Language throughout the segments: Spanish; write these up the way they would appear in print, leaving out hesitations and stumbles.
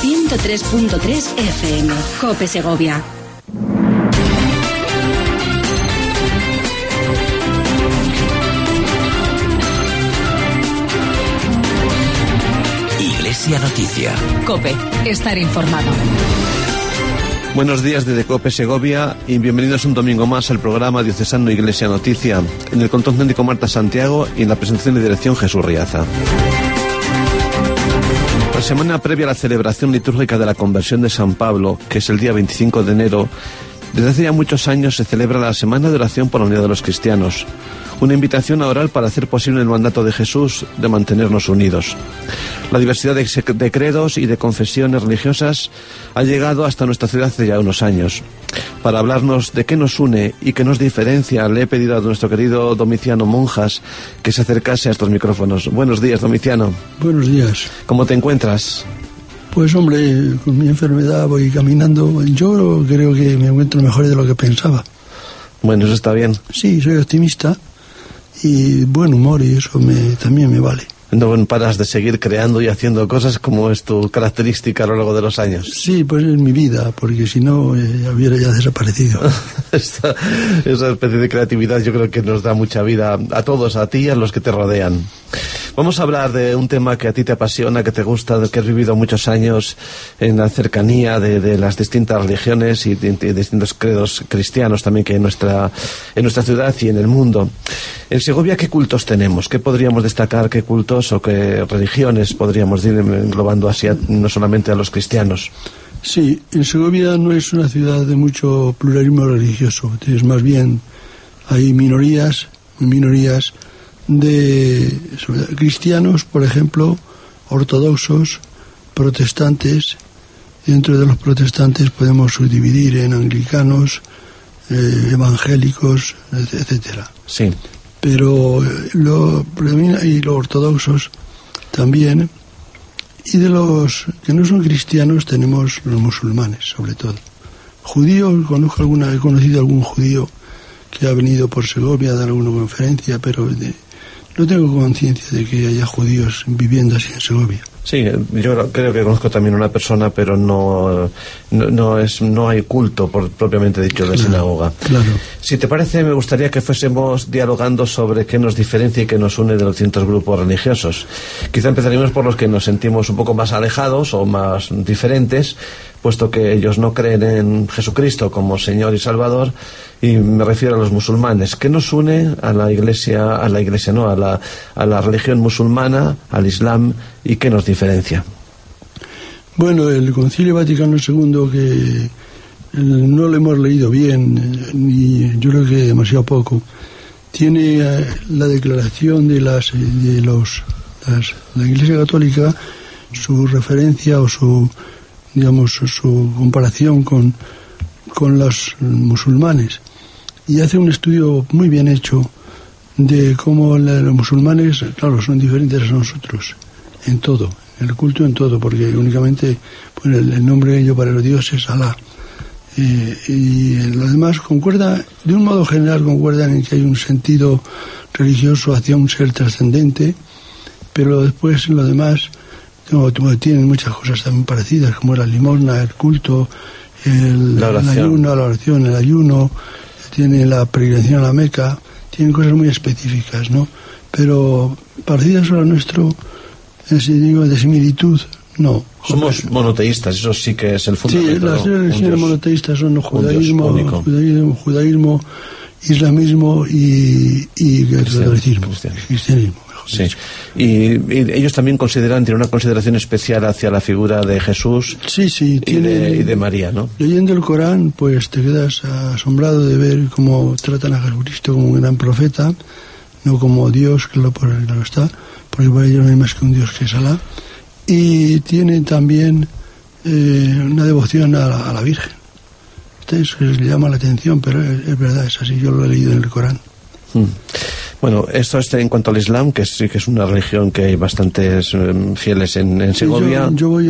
103.3 FM. COPE Segovia. Iglesia Noticia. COPE. Estar informado. Buenos días desde COPE Segovia y bienvenidos un domingo más al programa diocesano Iglesia Noticia. En el control técnico Marta Santiago y en la presentación y dirección Jesús Riaza. La semana previa a la celebración litúrgica de la conversión de San Pablo, que es el día 25 de enero, desde hace ya muchos años se celebra la Semana de Oración por la Unidad de los Cristianos, una invitación a orar para hacer posible el mandato de Jesús de mantenernos unidos. La diversidad de credos y de confesiones religiosas ha llegado hasta nuestra ciudad hace ya unos años. Para hablarnos de qué nos une y qué nos diferencia, le he pedido a nuestro querido Domiciano Monjas que se acercase a estos micrófonos. Buenos días, Domiciano. Buenos días. ¿Cómo te encuentras? Pues hombre, con mi enfermedad voy caminando. Yo creo que me encuentro mejor de lo que pensaba. Bueno, eso está bien. Sí, soy optimista y buen humor, y eso también me vale. No paras de seguir creando y haciendo cosas, como es tu característica a lo largo de los años. Sí, pues es mi vida, porque si no hubiera ya desaparecido. Esa especie de creatividad yo creo que nos da mucha vida a todos, a ti y a los que te rodean. Vamos a hablar de un tema que a ti te apasiona, que te gusta, que has vivido muchos años en la cercanía de las distintas religiones y de distintos credos cristianos también que hay en nuestra ciudad y en el mundo. En Segovia, ¿qué cultos tenemos? ¿Qué podríamos destacar? ¿Qué cultos o qué religiones podríamos ir englobando así, no solamente a los cristianos? Sí, en Segovia no es una ciudad de mucho pluralismo religioso. Es más bien, hay minorías de cristianos, por ejemplo, ortodoxos, protestantes. Dentro de los protestantes podemos subdividir en anglicanos, evangélicos, etcétera. Sí. Pero lo predomina, y los ortodoxos también, y de los que no son cristianos tenemos los musulmanes, sobre todo. Judíos, he conocido algún judío que ha venido por Segovia a dar alguna conferencia, pero no tengo conciencia de que haya judíos viviendo así en Segovia. Sí, yo creo que conozco también una persona, pero no hay culto propiamente dicho de sinagoga. Claro. Si te parece, me gustaría que fuésemos dialogando sobre qué nos diferencia y qué nos une de los distintos grupos religiosos. Quizá empezaríamos por los que nos sentimos un poco más alejados o más diferentes, puesto que ellos no creen en Jesucristo como Señor y Salvador, y me refiero a los musulmanes. ¿Qué nos une a la religión musulmana, al Islam, y qué nos diferencia? Bueno, el Concilio Vaticano II, que no lo hemos leído bien, ni yo creo que demasiado poco, tiene la declaración de la Iglesia Católica, su referencia o su comparación con los musulmanes, y hace un estudio muy bien hecho de cómo los musulmanes, claro, son diferentes a nosotros en todo, en el culto, en todo, porque únicamente el nombre de ellos para los dioses es Alá, y lo demás concuerda, de un modo general concuerdan en que hay un sentido religioso hacia un ser trascendente, pero después en lo demás tienen muchas cosas también parecidas, como la limosna, el culto, el ayuno, tiene la peregrinación a la Meca, tienen cosas muy específicas, ¿no? Pero parecidas a lo nuestro, de similitud, no. Somos monoteístas, eso sí que es el fundamento. Sí, las religiones monoteístas son judaísmo, islamismo y catolicismo, cristianismo. Sí. Y ellos también tienen una consideración especial hacia la figura de Jesús. Sí, y de María, ¿no? Leyendo el Corán, pues te quedas asombrado de ver cómo tratan a Jesucristo como un gran profeta, no como Dios, que lo está, porque para ellos no hay más que un Dios que es Alá. Y tiene también una devoción a la Virgen. Entonces le llama la atención, pero es verdad, es así, yo lo he leído en el Corán. Bueno, esto es en cuanto al Islam, que sí que es una religión que hay bastantes fieles en Segovia. Yo voy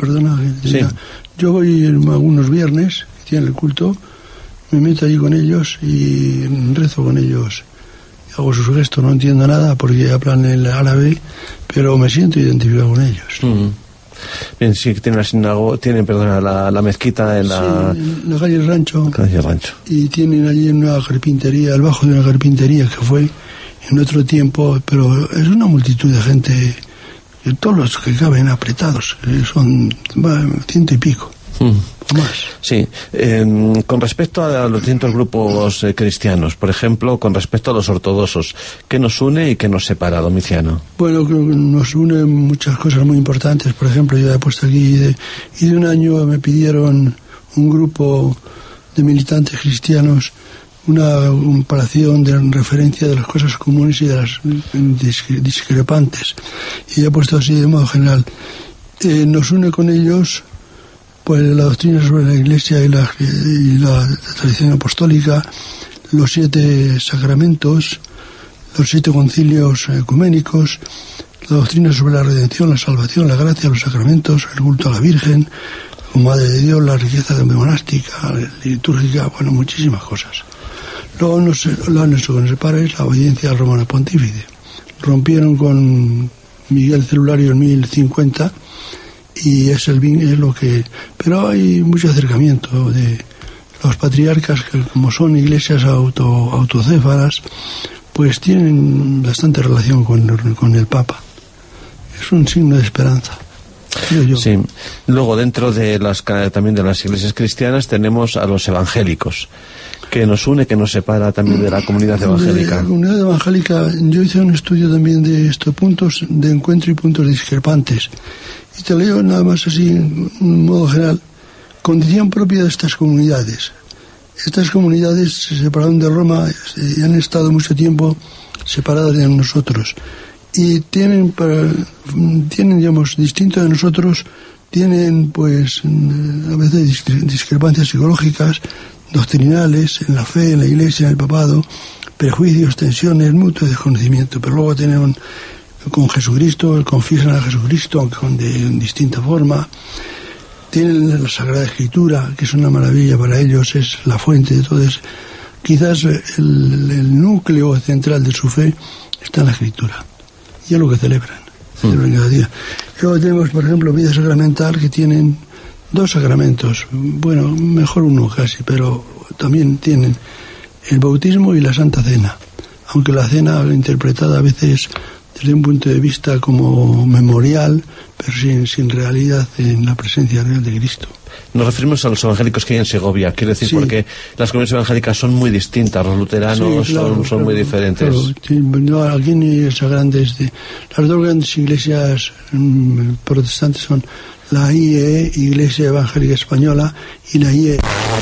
yo voy algunos viernes, que tienen el culto, me meto allí con ellos y rezo con ellos. Hago sus gestos, no entiendo nada porque hablan el árabe, pero me siento identificado con ellos. Bien, sí, tienen la sinagoga, la mezquita en la... Sí, en la calle Rancho. Calle Rancho. Y tienen allí una carpintería, al bajo de una carpintería que fue en otro tiempo, pero es una multitud de gente, todos los que caben apretados, son 100 y pico. O más. Sí, con respecto a los distintos grupos cristianos, por ejemplo, con respecto a los ortodoxos, ¿qué nos une y qué nos separa, Domiciano? Bueno, creo que nos une muchas cosas muy importantes. Por ejemplo, yo he puesto aquí, y de un año me pidieron un grupo de militantes cristianos una comparación de referencia de las cosas comunes y de las discrepantes. Y he puesto así de modo general. Nos une con ellos pues la doctrina sobre la Iglesia y la tradición apostólica, los 7 sacramentos, los 7 concilios ecuménicos, la doctrina sobre la redención, la salvación, la gracia, los sacramentos, el culto a la Virgen, como Madre de Dios, la riqueza monástica, litúrgica, bueno, muchísimas cosas. Luego lo único que nos separa es la obediencia al Romano Pontífice. Rompieron con Miguel Celulario en 1050 y es lo que... Pero hay mucho acercamiento de los patriarcas, que como son iglesias autocéfalas, pues tienen bastante relación con el Papa. Es un signo de esperanza. Yo. Sí. Luego, dentro de también de las iglesias cristianas, tenemos a los evangélicos, que nos une, que nos separa también de la comunidad evangélica. De la comunidad evangélica, yo hice un estudio también de estos puntos de encuentro y puntos discrepantes. Y te leo nada más así, en modo general. Condición propia de estas comunidades. Estas comunidades se separaron de Roma y han estado mucho tiempo separadas de nosotros. Y tienen, digamos, distinto de nosotros, tienen, pues, a veces discrepancias psicológicas, doctrinales, en la fe, en la Iglesia, en el papado, prejuicios, tensiones, mutuo desconocimiento. Pero luego tienen con Jesucristo, confiesan a Jesucristo, aunque de distinta forma. Tienen la Sagrada Escritura, que es una maravilla para ellos, es la fuente de todo eso. Quizás el núcleo central de su fe está en la Escritura. Y es lo que celebran cada día. Luego tenemos, por ejemplo, vida sacramental, que tienen 2 sacramentos. Bueno, mejor uno casi, pero también tienen el bautismo y la Santa Cena. Aunque la cena interpretada a veces desde un punto de vista como memorial, pero sin realidad en la presencia real de Cristo. Nos referimos a los evangélicos que hay en Segovia, quiero decir, sí, porque las comunidades evangélicas son muy distintas, los luteranos sí, claro, son muy diferentes. Claro. Sí, no, aquí ni esas grandes... las 2 grandes iglesias protestantes son la IE, Iglesia Evangélica Española, y la IE...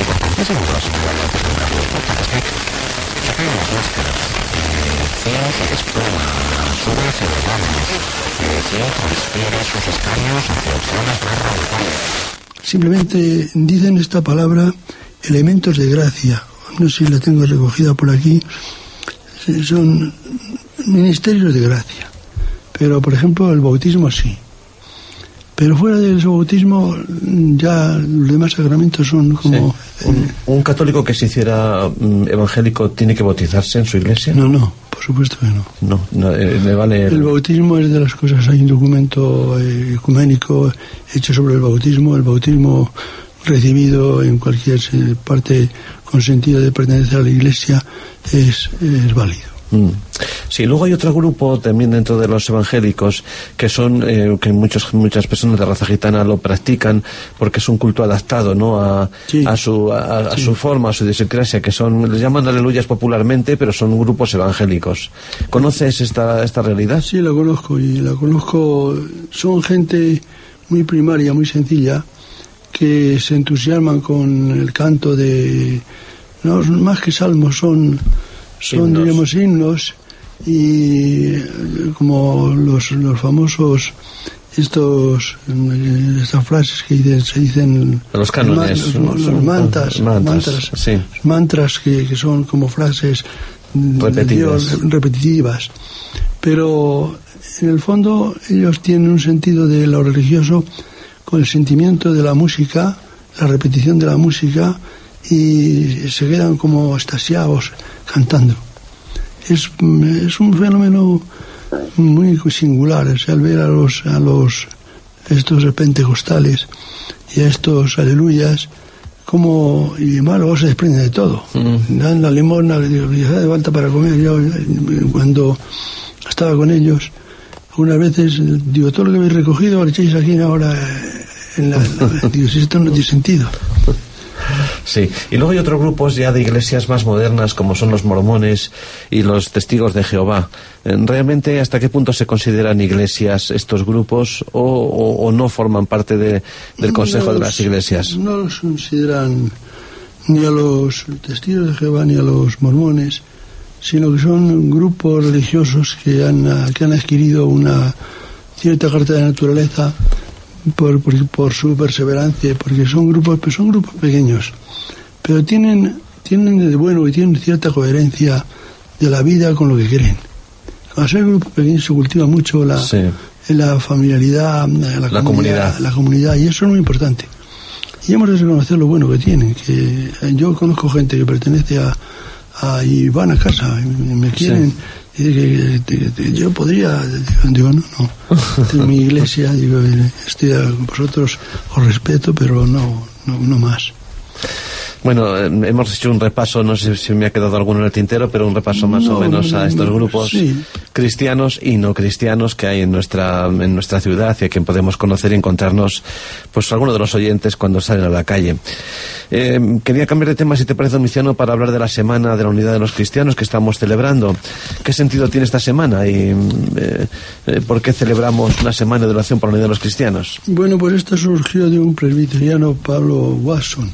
Simplemente dicen esta palabra elementos de gracia. No sé si la tengo recogida por aquí. Son ministerios de gracia. Pero, por ejemplo, el bautismo sí. Pero fuera del bautismo, ya los demás sacramentos son como... Sí. ¿Un católico que se hiciera evangélico tiene que bautizarse en su iglesia? No, por supuesto que no. No, le vale... El bautismo es de las cosas, hay un documento ecuménico hecho sobre el bautismo recibido en cualquier parte con sentido de pertenecer a la iglesia es válido. Sí, luego hay otro grupo también dentro de los evangélicos que son que muchas personas de raza gitana lo practican porque es un culto adaptado, ¿no? a su forma, a su idiosincrasia, que son, les llaman aleluyas popularmente, pero son grupos evangélicos. ¿Conoces esta realidad? Sí, la conozco. Son gente muy primaria, muy sencilla, que se entusiasman con el canto de, no, más que salmos, son diríamos himnos, y como los famosos estas frases que se dicen los cánones, los mantras que son como frases repetitivas, pero en el fondo ellos tienen un sentido de lo religioso con el sentimiento de la música, la repetición de la música, y se quedan como extasiados cantando. Es un fenómeno muy singular, o sea, al ver a los estos pentecostales y a estos aleluyas, como, y además luego se desprenden de todo. Dan la limosna, les digo, ya de falta para comer. Yo, cuando estaba con ellos, unas veces, digo, todo lo que habéis recogido lo echéis aquí ahora digo, si esto no tiene sentido. Sí, y luego hay otros grupos ya de iglesias más modernas, como son los mormones y los testigos de Jehová. ¿Realmente hasta qué punto se consideran iglesias estos grupos o no forman parte del consejo de las iglesias? No los consideran ni a los testigos de Jehová ni a los mormones, sino que son grupos religiosos que han adquirido una cierta carta de naturaleza por su perseverancia, porque son grupos pequeños, pero tienen de bueno que tienen cierta coherencia de la vida con lo que creen. Al ser grupos pequeños se cultiva mucho la familiaridad, la comunidad, y eso es muy importante. Y hemos de reconocer lo bueno que tienen, que yo conozco gente que pertenece y van a casa y me quieren. Sí. Y que yo podría, digo, no, en mi iglesia, digo, estoy a vosotros, os respeto, pero no más. Bueno, hemos hecho un repaso, no sé si me ha quedado alguno en el tintero, pero un repaso más o menos a estos grupos cristianos y no cristianos que hay en nuestra ciudad y a quien podemos conocer y encontrarnos, pues algunos de los oyentes cuando salen a la calle. Quería cambiar de tema, si te parece, Domiciano, para hablar de la Semana de la Unidad de los Cristianos que estamos celebrando. ¿Qué sentido tiene esta semana y por qué celebramos una semana de oración por la Unidad de los Cristianos? Bueno, pues esto surgió de un presbiteriano, Pablo Watson.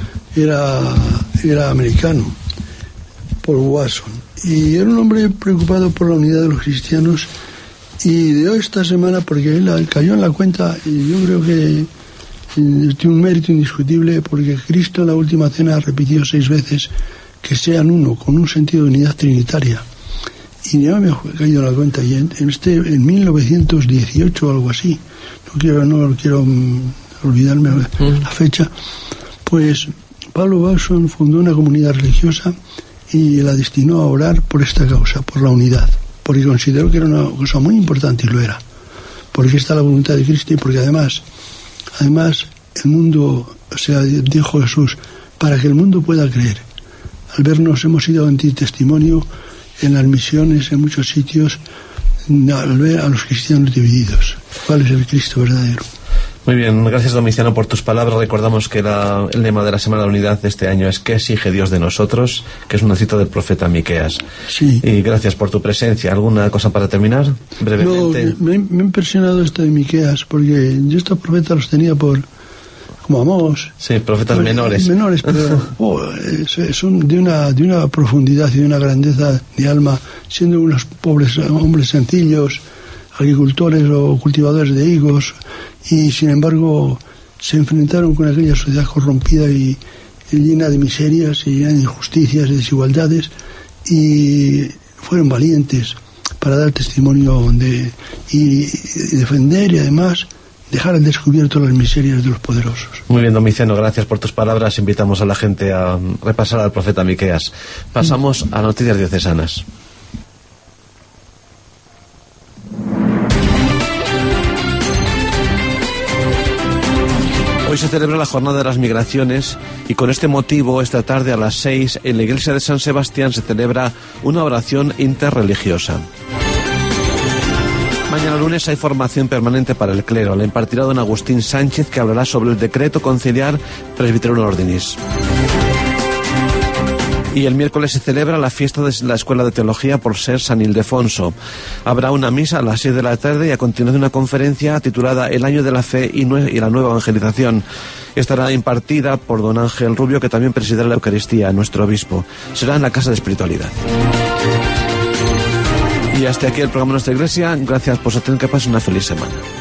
Era americano, Paul Watson, y era un hombre preocupado por la unidad de los cristianos, y dio esta semana, porque él cayó en la cuenta, y yo creo que tiene un mérito indiscutible, porque Cristo en la última cena repitió 6 veces que sean uno, con un sentido de unidad trinitaria, y yo me he caído en la cuenta, y en 1918 o algo así, no quiero olvidarme la fecha, pues Pablo Watson fundó una comunidad religiosa y la destinó a orar por esta causa, por la unidad, porque consideró que era una cosa muy importante, y lo era, porque está la voluntad de Cristo, y porque además el mundo, o sea, dijo Jesús, para que el mundo pueda creer. Al vernos hemos sido antitestimonio en las misiones, en muchos sitios, al ver a los cristianos divididos. ¿Cuál es el Cristo verdadero? Muy bien, gracias, Domiciano, por tus palabras. Recordamos que el lema de la Semana de la Unidad de este año es ¿qué exige Dios de nosotros?, que es una cita del profeta Miqueas. Sí. Y gracias por tu presencia. ¿Alguna cosa para terminar? Brevemente. No, me ha impresionado esto de Miqueas, porque yo estos profetas los tenía como Amós. Sí, profetas menores. Menores, pero son de una profundidad y de una grandeza de alma, siendo unos pobres hombres sencillos, agricultores o cultivadores de higos, y sin embargo se enfrentaron con aquella sociedad corrompida y llena de miserias y llena de injusticias y desigualdades, y fueron valientes para dar testimonio y defender y además dejar al descubierto las miserias de los poderosos. Muy bien, Domiciano, gracias por tus palabras. Invitamos a la gente a repasar al profeta Miqueas. Pasamos a noticias diocesanas. Hoy se celebra la Jornada de las Migraciones y con este motivo, esta tarde a las 6, en la iglesia de San Sebastián se celebra una oración interreligiosa. Mañana lunes hay formación permanente para el clero. La impartirá don Agustín Sánchez, que hablará sobre el decreto conciliar Presbyterorum Ordinis. Y el miércoles se celebra la fiesta de la Escuela de Teología por ser San Ildefonso. Habrá una misa a las 6 de la tarde y a continuación una conferencia titulada El año de la fe y la nueva evangelización. Estará impartida por don Ángel Rubio, que también presidirá la Eucaristía, nuestro obispo. Será en la Casa de Espiritualidad. Y hasta aquí el programa de nuestra iglesia. Gracias por su atención. Que pasen una feliz semana.